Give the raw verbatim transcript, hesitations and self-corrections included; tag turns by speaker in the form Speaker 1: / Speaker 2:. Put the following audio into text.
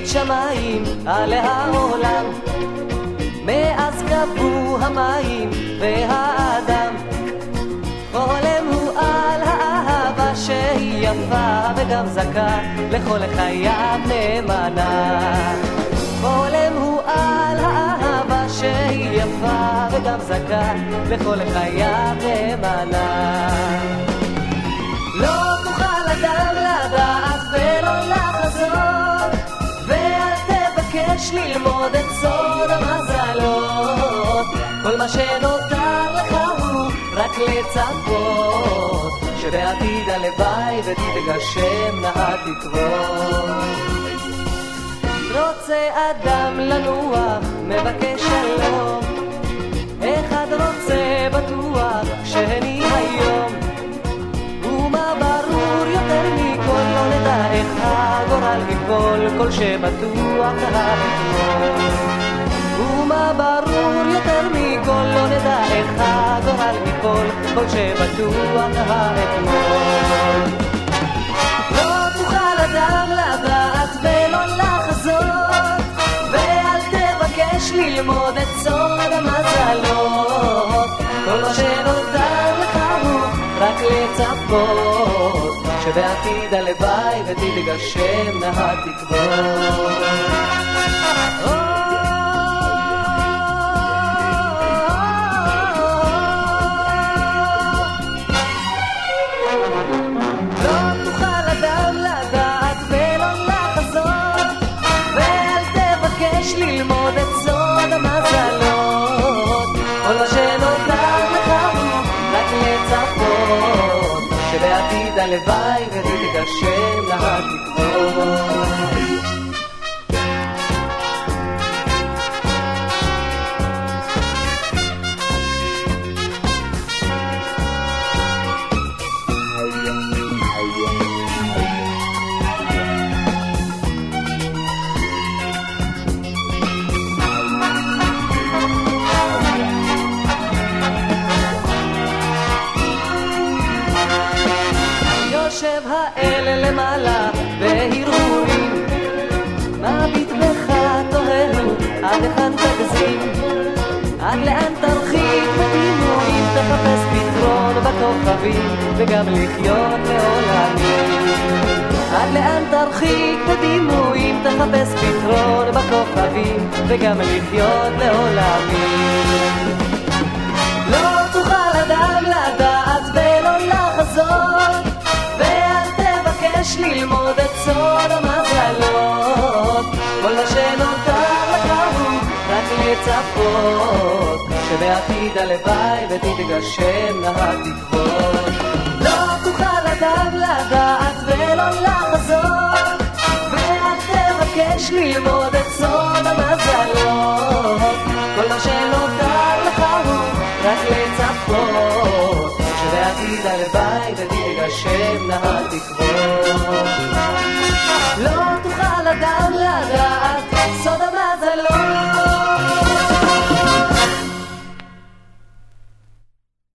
Speaker 1: שמיים על העולם, מאז קבעו המים והאדם. חולם הוא על האהבה שהיא יפה וגם זכה, לכל חייו נאמנה. חולם הוא על האהבה שהיא יפה וגם זכה, לכל חייו נאמנה. לא תוכל אדם לדעת ולא לחזות, ואל תבקש ללמוד את סוד המזלות. כל מה שנותר לך הוא רק לצפות, שבעתיד הלוואי ותתגשם התקוות. רוצה אדם לנוח, מבקש שלום, אחד רוצה בטוח שהני היום. ומה ברור יותר מכל, לא נדע איך הגורל יפול, כל שבטוח האתמול. ומה ברור יותר מכל, לא נדע איך הגורל יפול, כל שבטוח האתמול. לא תוכל אדם לדעת ולא לחזות, ואל תבקש ללמוד את סוד המזלות. כל מה שנותר לך הוא רק לצפות, שבעתיד הלוואי ותתגשם התקוות. ללמוד את סוד המזלות, כל מה שנותר לך הוא רק לצפות, שבעתיד הלוואי ותתגשם התקוות. יושב האל למעלה בהרהורים, מביט בך תוהה עד היכן תגזים, עד לאן תרחיק בדימויים, תחפש פתרון בכוכבים וגם לחיות לעולמים. עד לאן תרחיק בדימויים, תחפש פתרון בכוכבים וגם לחיות לעולמים. לא תוכל אדם לדעת ולא לחזות, יש ללמוד את סוד המזלות. כל מה שנותר לך הוא רק לצפות, שבעתיד הלוואי ותתגשם התקוות. לא תוכל אדם לדעת ולא לחזות, ואל תבקש ללמוד את סוד המזלות. כל מה שנותר לך הוא רק לצפות, שבעתיד הלוואי ותתגשם התקוות. לא